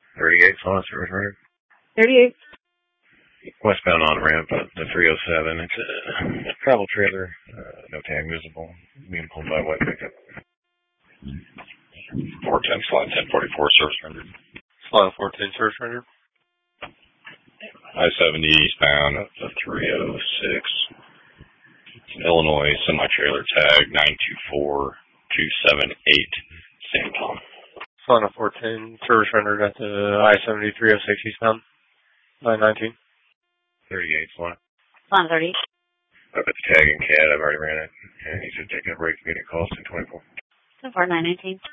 38 slot service runner. 38. Westbound on ramp at the 307. It's a travel trailer. No tag visible. Being pulled by white pickup. 410 slot 1044 service rendered. Slot 410 service rendered. I-70 eastbound at the 306. Illinois semi-trailer tag 924278 St. Tom. Slot 410 service rendered at the I-70 306 eastbound. 919. 38 slot. Slot 30. Up at the tag and CAD, I've already ran it. And he should take a break to get it cost in 24. So far, 919.